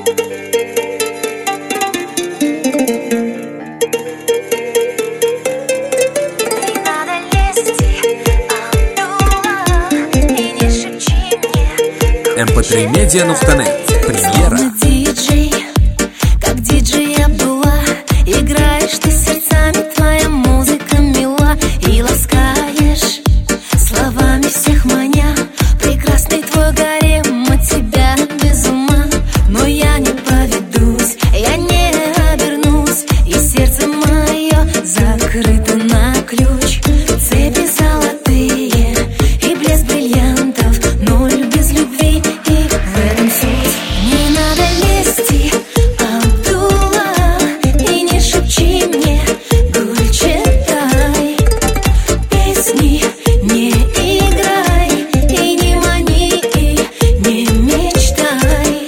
mp3media.net. Премьера. Диджей, как диджей Абдулла, играешь ты сердцами, твоя музыка мила и ласкаешь словами всех маня. Прекрасный твой гарем, от тебя без ума. Но я не поведусь, я не обернусь, и сердце мое закрыто на ключ. Цепи золотые и блеск бриллиантов, ноль без любви, и в этом суть. Не надо лезти, Абдулла, и не шепчи мне, гульче дай. Песни не играй, и не мани, и не мечтай.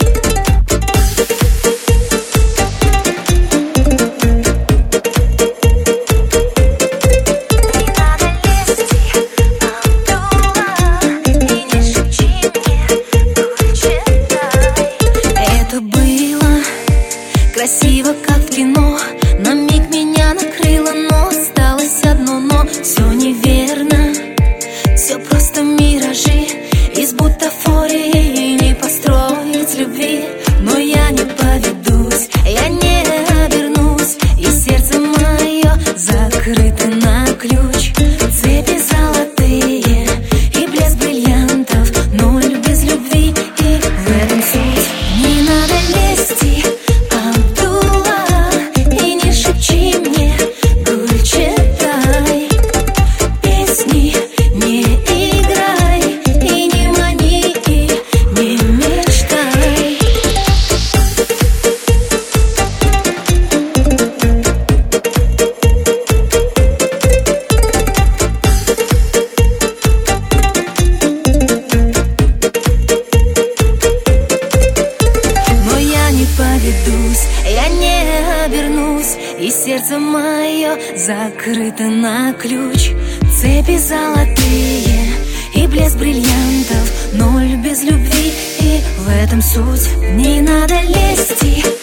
Это было красиво, как в кино. На миг меня накрыло, но осталось одно но. Все неверно, все просто миражи из бутафории, не построить любви. Но я не поведусь, я не обернусь, и сердце мое закрыто на ключ. Цепи золотые и блеск бриллиантов, ноль без любви, и в этом суть. Не надо лезти, Абдулла, и не шепчи мне, гульче дай. Песни не играй, и не мани, и не мечтай. Но я не поведусь, я не обернусь, и сердце мое закрыто на ключ. Цепи золотые и блеск бриллиантов, ноль без любви, и в этом суть. Не надо лезти,